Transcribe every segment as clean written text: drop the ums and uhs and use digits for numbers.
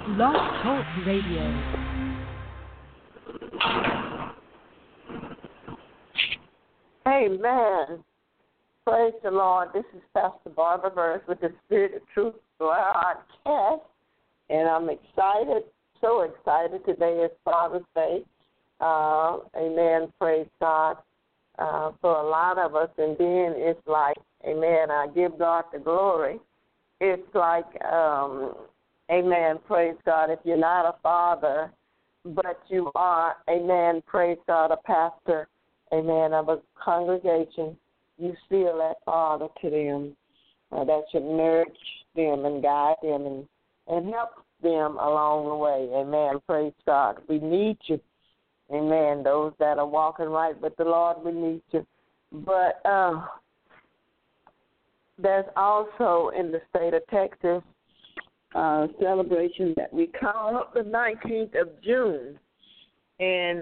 Blog Talk Radio. Amen. Praise the Lord. This is Pastor Barbara Burns with the Spirit of Truth broadcast, and I'm excited, so excited. Today is Father's Day. Amen. Praise God for a lot of us, and then it's like, amen, I give God the glory. It's like, amen, praise God, if you're not a father, but you are, amen, praise God, a pastor, amen, of a congregation, you still that father to them. That should nourish them and guide them and help them along the way. Amen. Praise God. We need you. Amen. Those that are walking right with the Lord, we need you. But there's also in the state of Texas celebration that we call the 19th of June. And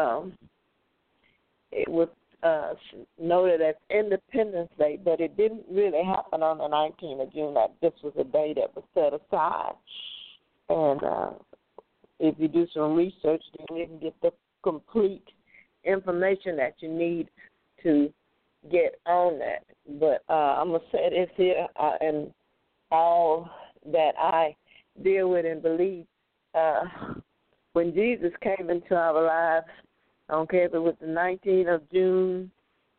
it was noted as Independence Day, but it didn't really happen on the 19th of June. That just was a day that was set aside. And if you do some research, then you can get the complete information that you need to get on that. But I'm going to say this here, and all that I deal with and believe, when Jesus came into our lives, I don't care if it was the 19th of June,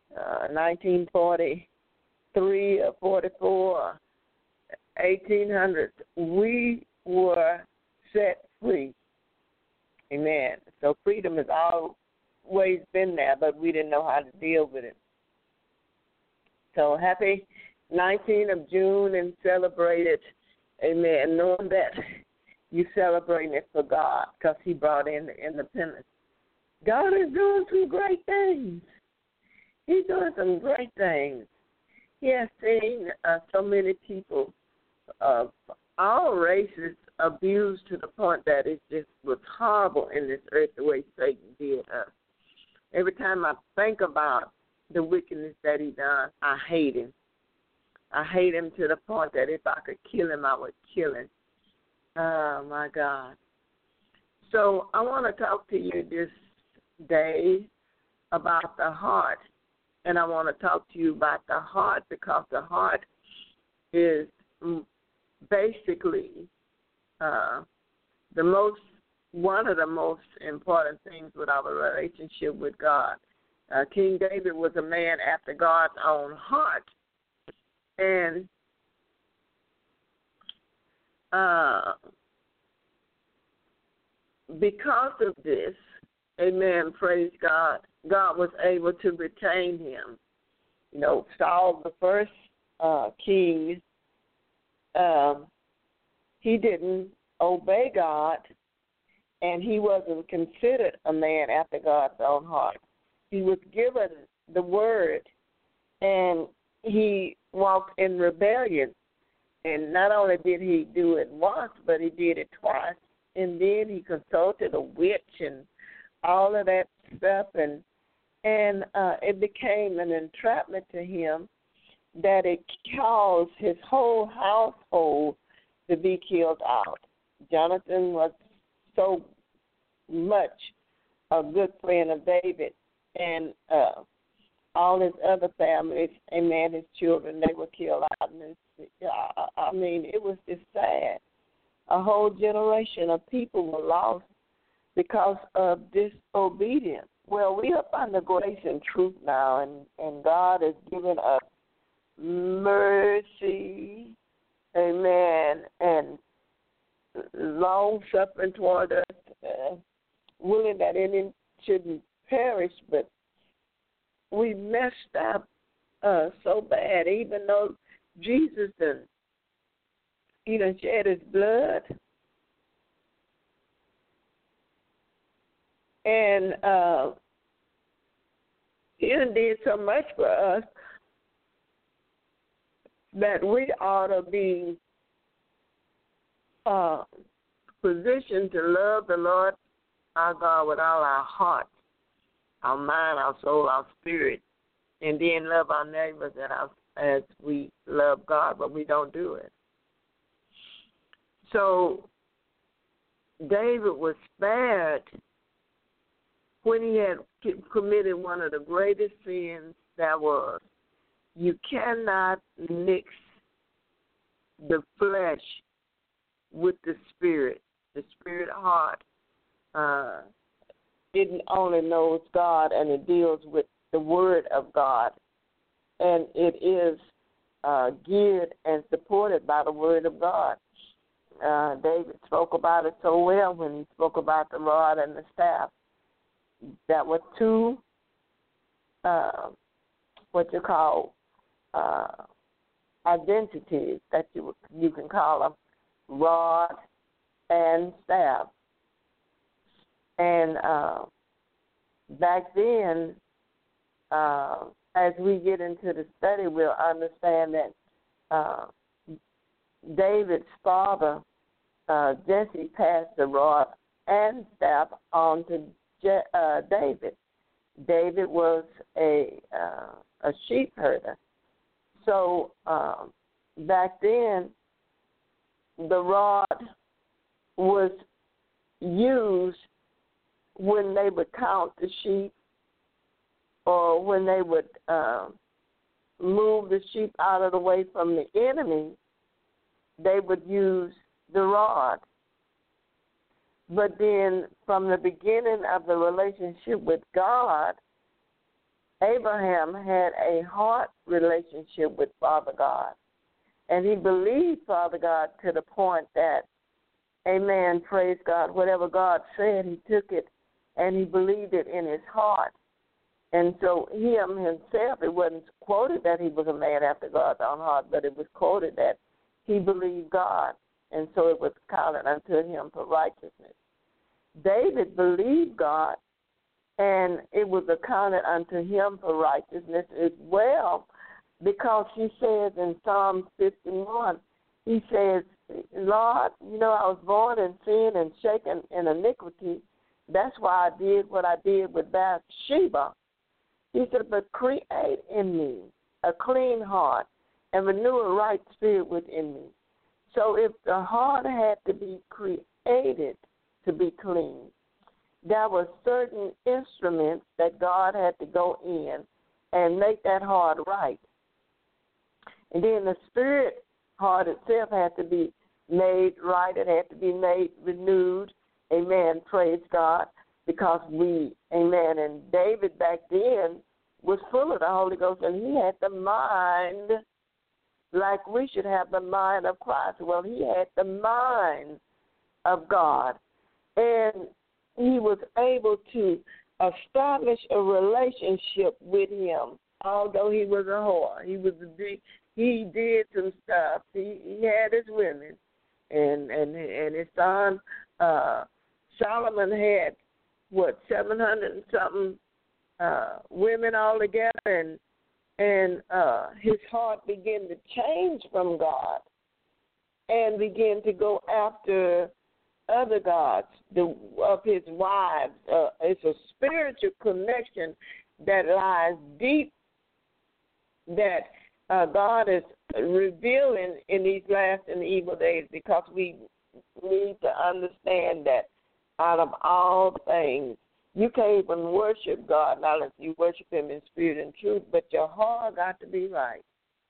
1943 or 44, 1800, we were set free. Amen. So freedom has always been there, but we didn't know how to deal with it. So happy 19th of June and celebrate it. Amen. Knowing that you're celebrating it for God because he brought in the independence. God is doing some great things. He's doing some great things. He has seen so many people of all races abused to the point that it just was horrible in this earth the way Satan did us. Every time I think about the wickedness that he done, I hate him. I hate him to the point that if I could kill him, I would kill him. Oh, my God. So I want to talk to you this day about the heart, and I want to talk to you about the heart because the heart is basically one of the most important things with our relationship with God. King David was a man after God's own heart, and because of this, amen, praise God, God was able to retain him. You know, Saul, the first king, he didn't obey God, and he wasn't considered a man after God's own heart. He was given the word, and he walked in rebellion. And not only did he do it once, but he did it twice. And then he consulted a witch and all of that stuff, and it became an entrapment to him that it caused his whole household to be killed out. Jonathan was so much a good friend of David, and all his other families, amen, his children, they were killed out. And I mean, it was just sad. A whole generation of people were lost because of disobedience. Well, we are under grace and truth now, and God has given us mercy, amen, and long-suffering toward us, willing that any shouldn't perish, but we messed up so bad, even though Jesus done shed his blood. And he did so much for us that we ought to be positioned to love the Lord our God with all our heart, our mind, our soul, our spirit, and then love our neighbors as we love God, but we don't do it. So David was spared when he had committed one of the greatest sins that was. You cannot mix the flesh with the spirit heart. It only knows God, and it deals with the Word of God, and it is geared and supported by the Word of God. David spoke about it so well when he spoke about the rod and the staff. That were two, identities that you can call them, rod and staff. And back then, as we get into the study, we'll understand that David's father, Jesse, passed the rod and staff on to David. David was a sheep herder. So back then, the rod was used when they would count the sheep, or when they would move the sheep out of the way from the enemy. They would use the rod. But then from the beginning of the relationship with God, Abraham had a heart relationship with Father God. And he believed Father God to the point that, amen, praise God, whatever God said, he took it and he believed it in his heart. And so him himself, it wasn't quoted that he was a man after God's own heart, but it was quoted that he believed God. And so it was counted unto him for righteousness. David believed God, and it was accounted unto him for righteousness as well, because he says in Psalm 51, he says, Lord, I was born in sin and shaken in iniquity. That's why I did what I did with Bathsheba. He said, but create in me a clean heart and renew a right spirit within me. So if the heart had to be created to be clean, there were certain instruments that God had to go in and make that heart right. And then the spirit heart itself had to be made right. It had to be made renewed. Amen. Praise God. Because amen, and David back then was full of the Holy Ghost, and he had the mind like we should have the mind of Christ. Well, he had the mind of God, and he was able to establish a relationship with him, although he was a whore. He did some stuff. He had his women, and his son Solomon had 700 and something women altogether, and his heart began to change from God and began to go after other gods of his wives. It's a spiritual connection that lies deep that God is revealing in these last and evil days, because we need to understand that out of all things, you can't even worship God not unless you worship him in spirit and truth, but your heart got to be right.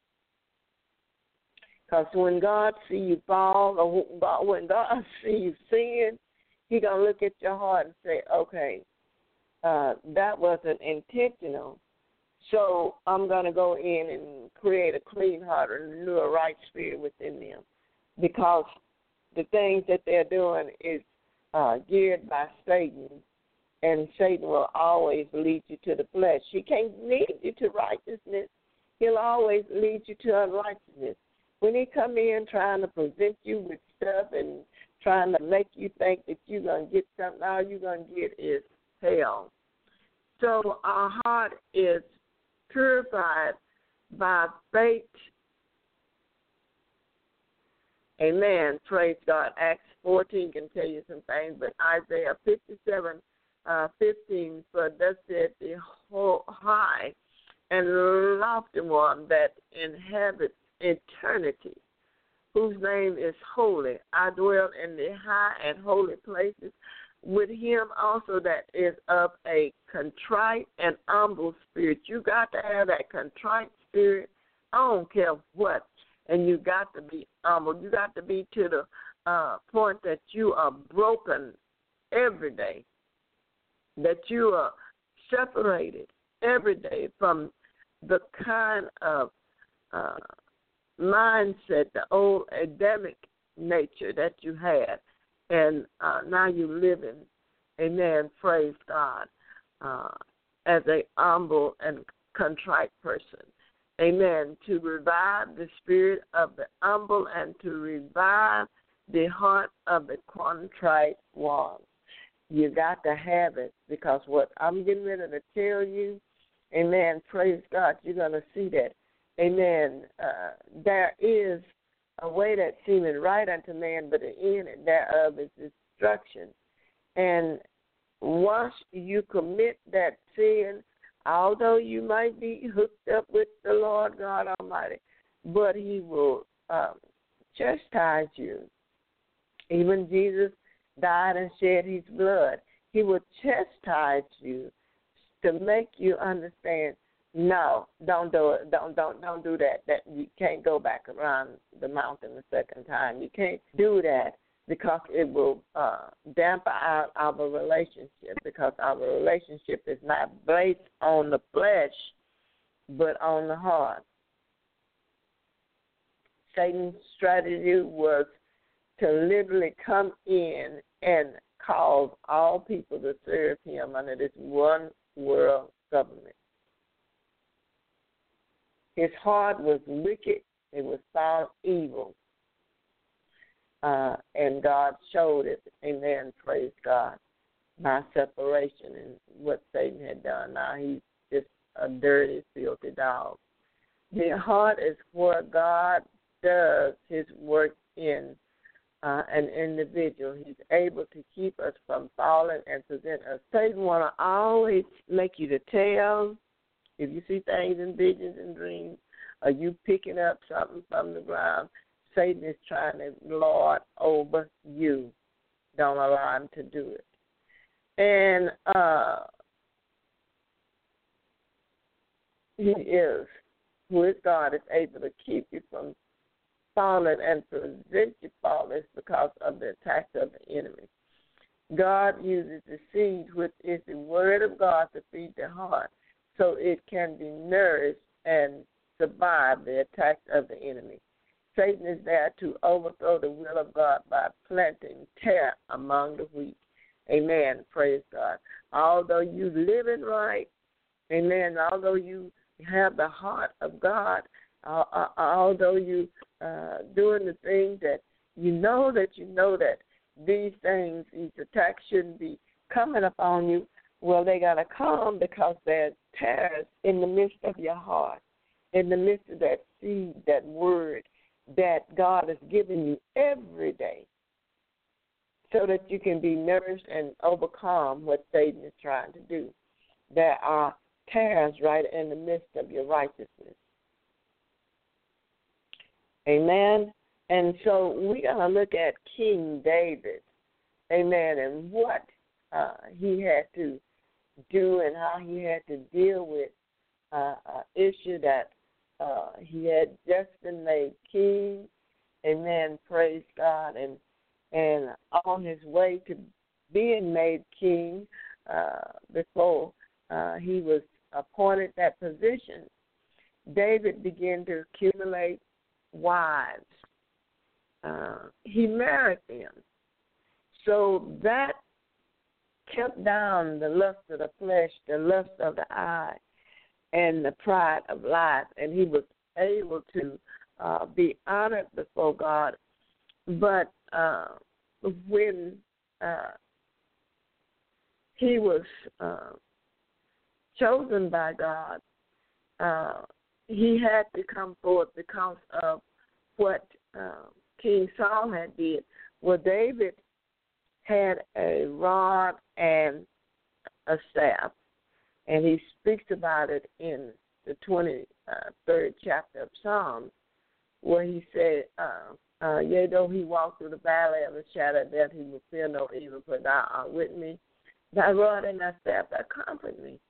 Because when God see you fall, or when God see you sin, he's going to look at your heart and say, okay, that wasn't intentional, so I'm going to go in and create a clean heart and renew a right spirit within them. Because the things that they're doing is geared by Satan, and Satan will always lead you to the flesh. He can't lead you to righteousness. He'll always lead you to unrighteousness. When he come in trying to present you with stuff and trying to make you think that you're going to get something, all you're going to get is hell. So our heart is purified by faith. Amen. Praise God. Acts 14 can tell you some things, but Isaiah 57:15, for thus said the high and lofty one that inhabits eternity, whose name is holy. I dwell in the high and holy places with him also that is of a contrite and humble spirit. You got to have that contrite spirit. I don't care what. And you got to be humble. You got to be to the point that you are broken every day, that you are separated every day from the kind of mindset, the old Adamic nature that you had, and now you live in, amen, praise God, as a humble and contrite person. Amen. To revive the spirit of the humble and to revive the heart of the contrite ones. You got to have it, because what I'm getting ready to tell you, amen, praise God, you're going to see that. Amen. There is a way that seemeth right unto man, but the end thereof is destruction. And once you commit that sin, although you might be hooked up with the Lord God Almighty, but he will chastise you. Even Jesus died and shed his blood. He will chastise you to make you understand, no, don't do it. Don't do that. That you can't go back around the mountain the second time. You can't do that, because it will dampen out our relationship, because our relationship is not based on the flesh, but on the heart. Satan's strategy was to literally come in and cause all people to serve him under this one world government. His heart was wicked. It was thought evil. And God showed it, amen, praise God, by separation and what Satan had done. Now he's just a dirty, filthy dog. The heart is where God does his work in an individual. He's able to keep us from falling and present us. Satan want to always make you to tell. If you see things in visions and dreams, or you picking up something from the ground, Satan is trying to lord over you. Don't allow him to do it. And he is, who is God, is able to keep you from falling and prevent you falling because of the attacks of the enemy. God uses the seed, which is the word of God, to feed the heart, so it can be nourished and survive the attacks of the enemy. Satan is there to overthrow the will of God by planting terror among the weak. Amen. Praise God. Although you living right, amen, although you have the heart of God, although you doing the things that you know that these things, these attacks shouldn't be coming upon you, well, they got to come because they're tares in the midst of your heart, in the midst of that seed, that word that God has given you every day, so that you can be nourished and overcome what Satan is trying to do. There are tares right in the midst of your righteousness. Amen. And so we're going to look at King David, amen, and what he had to do and how he had to deal with an issue that he had just been made king, amen, praise God, and on his way to being made king, before he was appointed that position, David began to accumulate wives. He married them. So that kept down the lust of the flesh, the lust of the eye, and the pride of life, and he was able to be honored before God. But when he was chosen by God, he had to come forth because of what King Saul had did. Well, David had a rod and a staff, and he speaks about it in the 23rd chapter of Psalms, where he said, Yea, though he walked through the valley of the shadow of death, he will fear no evil, for thou art with me. Thy rod and thy staff, thy comfort me.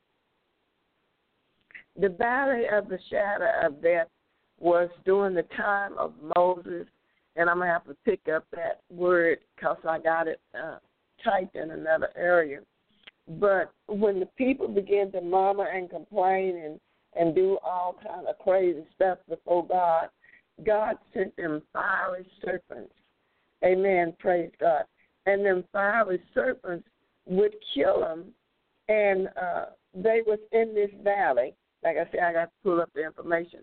The valley of the shadow of death was during the time of Moses, and I'm going to have to pick up that word because I got it typed in another area. But when the people began to murmur and complain and do all kind of crazy stuff before God, God sent them fiery serpents. Amen. Praise God. And them fiery serpents would kill them. And they was in this valley. Like I said, I got to pull up the information.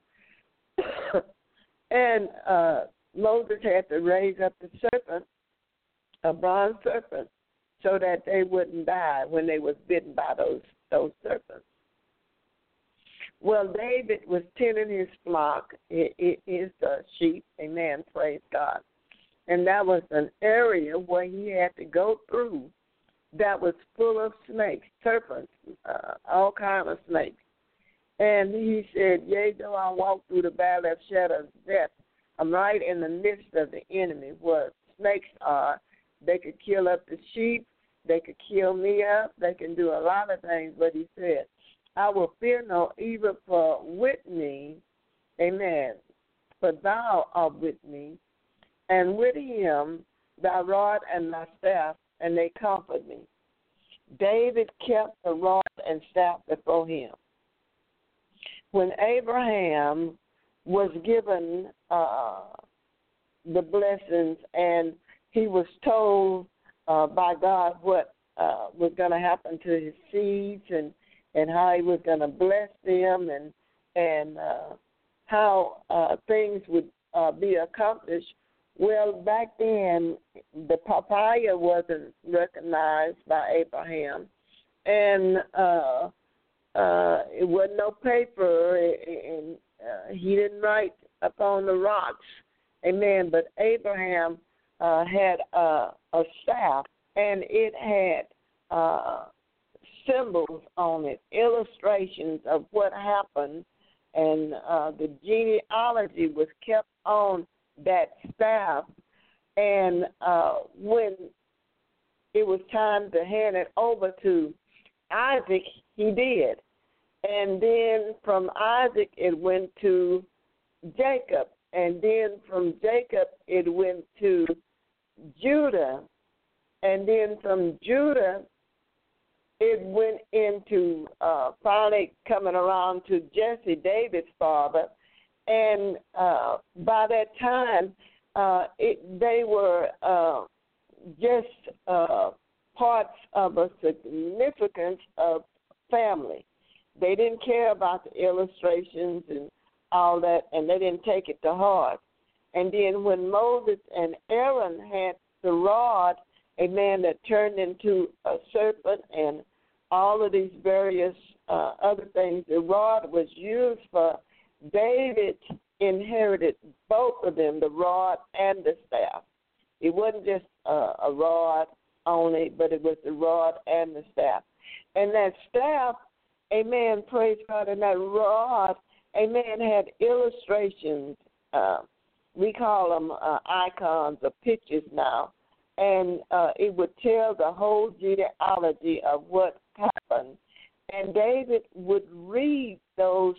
And Moses had to raise up the serpent, a bronze serpent, so that they wouldn't die when they was bitten by those serpents. Well, David was tending his flock, his sheep, amen, praise God. And that was an area where he had to go through that was full of snakes, serpents, all kinds of snakes. And he said, yea, though I walk through the valley of shadow of death, I'm right in the midst of the enemy where snakes are. They could kill up the sheep. They could kill me up. They can do a lot of things, but he said, I will fear no evil, for with me, amen, for thou art with me, and with him thy rod and thy staff, and they comfort me. David kept the rod and staff before him. When Abraham was given the blessings and he was told by God what was going to happen to his seeds and how he was going to bless them and how things would be accomplished. Well, back then, the papaya wasn't recognized by Abraham, and it wasn't no paper, and he didn't write upon the rocks. Amen. But Abraham had a staff, and it had symbols on it, illustrations of what happened, and the genealogy was kept on that staff. And when it was time to hand it over to Isaac, he did. And then from Isaac, it went to Jacob. And then from Jacob, it went to Judah. And then from Judah, it went into finally coming around to Jesse, David's father. And by that time, they were just parts of a significance of family. They didn't care about the illustrations and all that, and they didn't take it to heart. And then when Moses and Aaron had the rod, a man that turned into a serpent and all of these various other things, the rod was used for. David inherited both of them, the rod and the staff. It wasn't just a rod only, but it was the rod and the staff. And that staff, amen, praise God, and that rod, amen, had illustrations. We call them icons or pictures now. And it would tell the whole genealogy of what happened. And David would read those,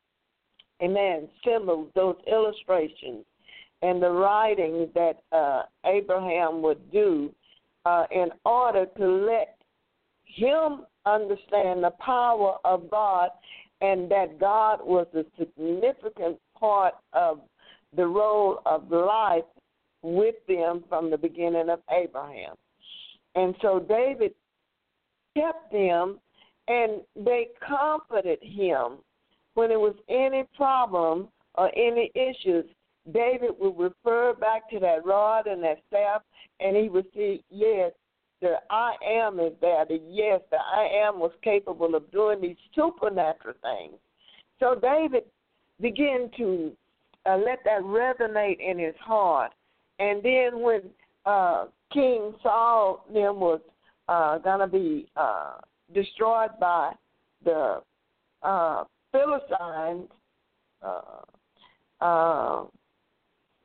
amen, symbols, those illustrations, and the writing that Abraham would do in order to let him understand the power of God and that God was a significant part of the role of life with them from the beginning of Abraham. And so David kept them, and they comforted him. When there was any problem or any issues, David would refer back to that rod and that staff, and he would see, yes, the I am is there. Yes, the I am was capable of doing these supernatural things. So David began to let that resonate in his heart. And then when King Saul then was going to be destroyed by the Philistines,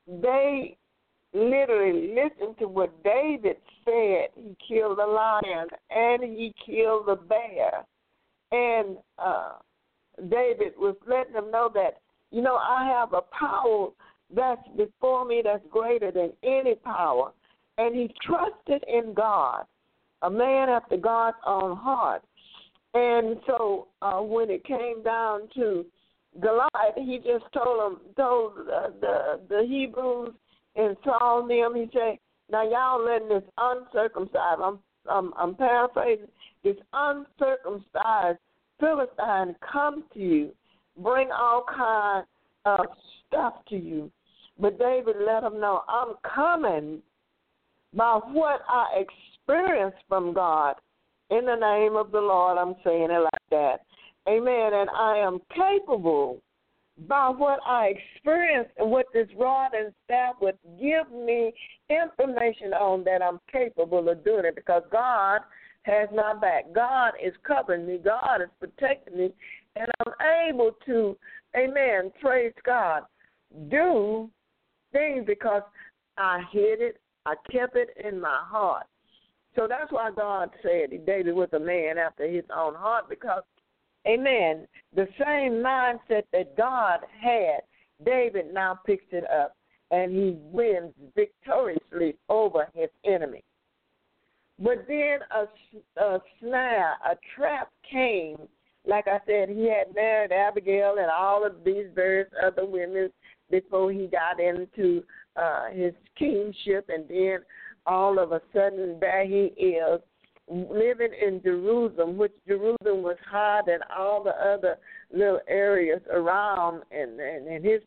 they literally listened to what David said. He killed the lion and he killed the bear. And David was letting them know that, I have a power that's before me that's greater than any power. And he trusted in God, a man after God's own heart. And so when it came down to Goliath, he just told the Hebrews and Saul and them, he said, now y'all letting this uncircumcised, I'm paraphrasing, this uncircumcised Philistine come to you, bring all kinds of stuff to you. But David let him know, I'm coming by what I experienced from God. In the name of the Lord, I'm saying it like that. Amen. And I am capable by what I experienced and what this rod and staff would give me information on, that I'm capable of doing it, because God has my back. God is covering me. God is protecting me. And I'm able to, amen, praise God, do things because I hid it. I kept it in my heart. So that's why God said David was a man after his own heart, because, amen, the same mindset that God had, David now picks it up, and he wins victoriously over his enemy. But then a snare, a trap came. Like I said, he had married Abigail and all of these various other women before he got into his kingship, and then all of a sudden there he is living in Jerusalem, which Jerusalem was higher than all the other little areas around, and his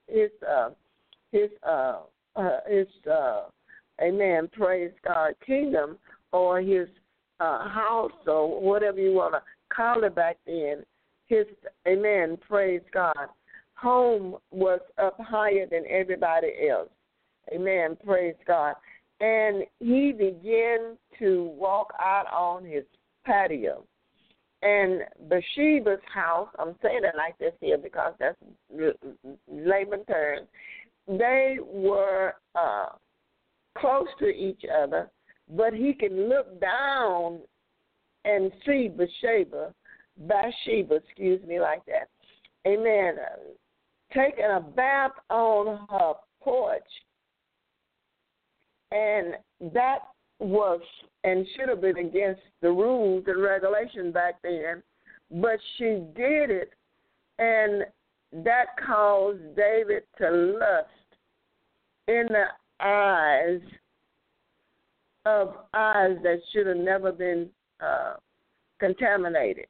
amen, praise God, kingdom, or his house, or whatever you want to call it back then, his, amen, praise God, home was up higher than everybody else. Amen, praise God. And he began to walk out on his patio. And Bathsheba's house, I'm saying it like this here because that's layman terms, they were close to each other, but he can look down and see Bathsheba, like that. Amen. Taking a bath on her porch. And that was and should have been against the rules and regulations back then, but she did it, and that caused David to lust in the eyes that should have never been contaminated.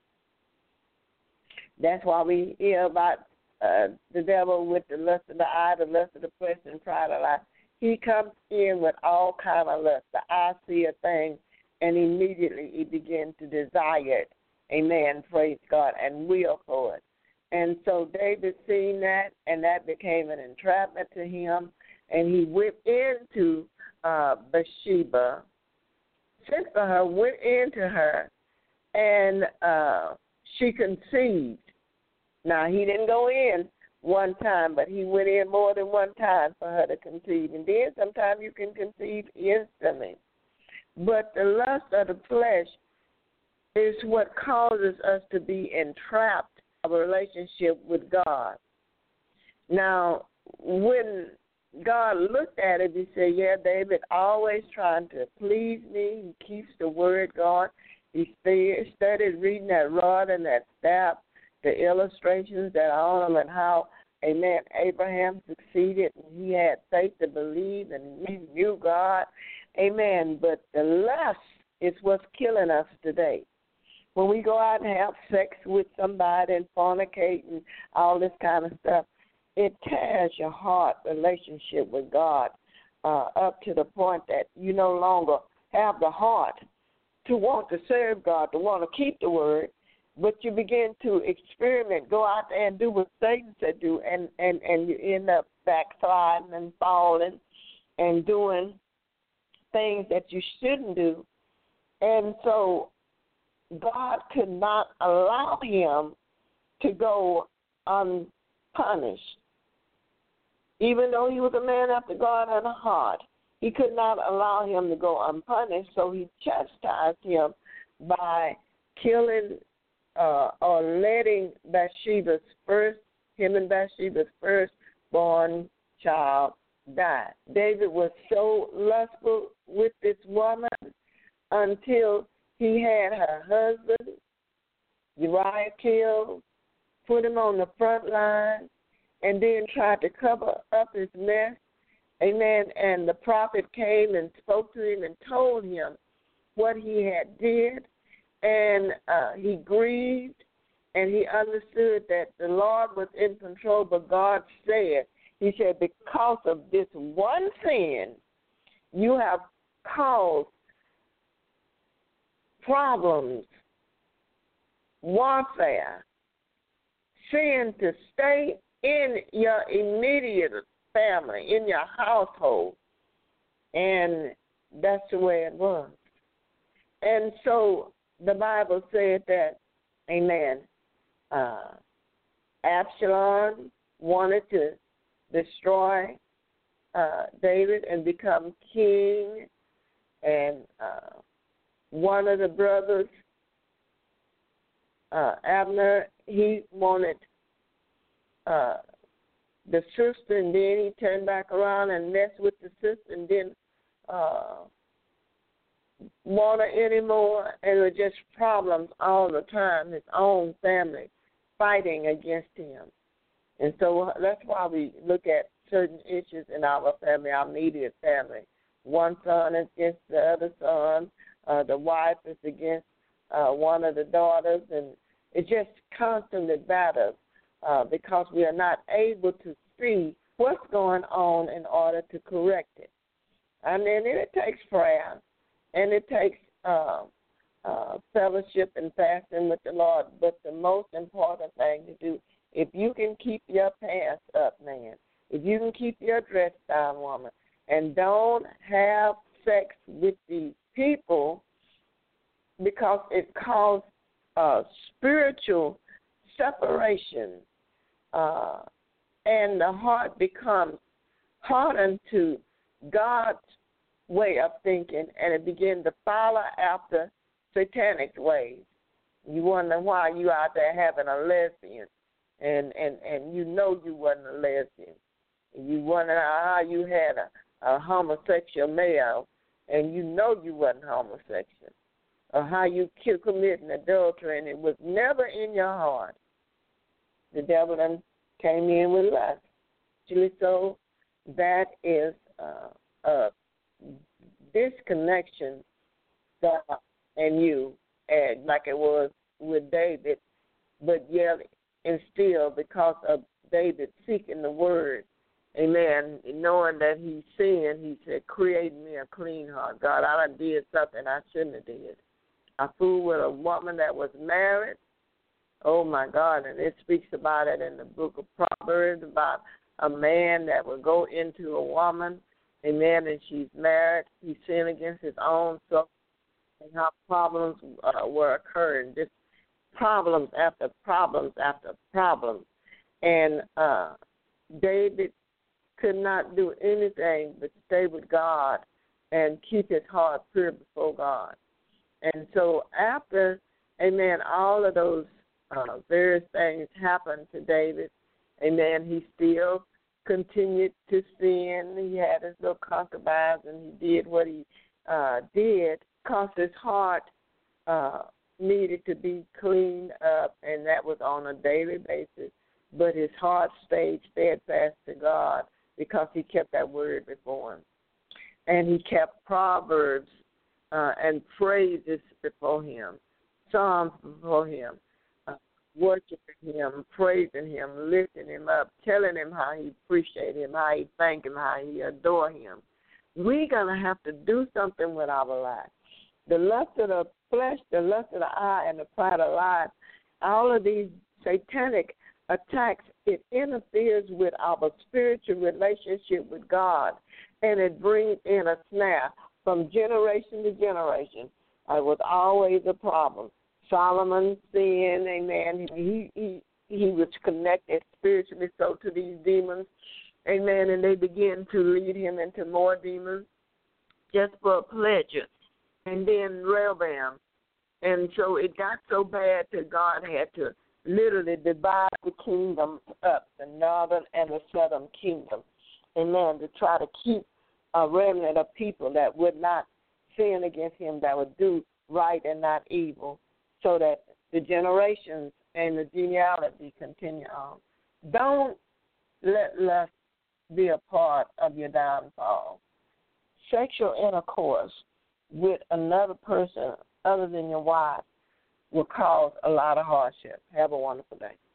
That's why we hear about the devil with the lust of the eye, the lust of the flesh, and pride of life. He comes in with all kind of lust. The eye see a thing, and immediately he begins to desire it. Amen, praise God, and will for it. And so David seen that, and that became an entrapment to him, and he went into Bathsheba, sent for her, went into her, and she conceived. Now, he didn't go in one time, but he went in more than one time for her to conceive. And then sometimes you can conceive instantly. But the lust of the flesh is what causes us to be entrapped in a relationship with God. Now, when God looked at it, he said, yeah, David always trying to please me. He keeps the word God. He studied reading that rod and that staff, the illustrations that are on them, and how, amen, Abraham succeeded, and he had faith to believe, and he knew God, amen. But the lust is what's killing us today. When we go out and have sex with somebody and fornicate and all this kind of stuff, it tears your heart relationship with God up to the point that you no longer have the heart to want to serve God, to want to keep the word, but you begin to experiment, go out there and do what Satan said do, and you end up backsliding and falling and doing things that you shouldn't do. And so God could not allow him to go unpunished. Even though he was a man after God had a heart, he could not allow him to go unpunished, so he chastised him by killing or letting him and Bathsheba's firstborn child die. David was so lustful with this woman until he had her husband, Uriah, killed, put him on the front line, and then tried to cover up his mess. Amen. And the prophet came and spoke to him and told him what he had did. And he grieved, and he understood that the Lord was in control, but God said, he said, because of this one sin, you have caused problems, warfare, sin to stay in your immediate family, in your household. And that's the way it was. And so the Bible said that, amen, Absalom wanted to destroy David and become king. And one of the brothers, Abner, he wanted the sister, and then he turned back around and messed with the sister and didn't want her anymore. And it was just problems all the time, his own family fighting against him. And so that's why we look at certain issues in our family, our immediate family. One son is against the other son. The wife is against one of the daughters. And it's just constantly battles because we are not able to see what's going on in order to correct it. And then it takes prayer, and it takes fellowship and fasting with the Lord. But the most important thing to do, if you can keep your pants up, man, if you can keep your dress down, woman, and don't have sex with these people because it causes spiritual separation, and the heart becomes hardened to God's way of thinking, and it begins to follow after satanic ways. You wonder why you out there having a lesbian, and you know you wasn't a lesbian. You wonder how you had a homosexual male, and you know you wasn't homosexual, or how you committing adultery, and it was never in your heart. The devil then came in with lust. So that is a disconnection, God and you, and like it was with David, but yet and still because of David seeking the word, amen, knowing that he sinned, he said, create me a clean heart. God, I done did something I shouldn't have did. I fooled with a woman that was married. Oh, my God, and it speaks about it in the book of Proverbs, about a man that will go into a woman, amen, and she's married. He sinned against his own soul, and how problems were occurring, just problems after problems after problems. And David could not do anything but stay with God and keep his heart pure before God. And so after, amen, all of those various things happened to David, amen, he still continued to sin. He had his little concubines, and he did what he did because his heart needed to be cleaned up, and that was on a daily basis. But his heart stayed steadfast to God because he kept that word before him. And he kept Proverbs and praises before him, Psalms before him, worshiping him, praising him, lifting him up, telling him how he appreciates him, how he thank him, how he adore him. We're going to have to do something with our lives. The lust of the flesh, the lust of the eye, and the pride of life, all of these satanic attacks, it interferes with our spiritual relationship with God, and it brings in a snare from generation to generation. It was always a problem. Solomon sinned, amen. He was connected spiritually so to these demons, Amen. And they began to lead him into more demons just for pleasure. And then Rehoboam. And so it got so bad that God had to literally divide the kingdoms up, the northern and the southern kingdom. Amen. To try to keep a remnant of people that would not sin against him, that would do right and not evil, so that the generations and the genealogy continue on. Don't let lust be a part of your downfall. Sexual intercourse with another person other than your wife will cause a lot of hardship. Have a wonderful day.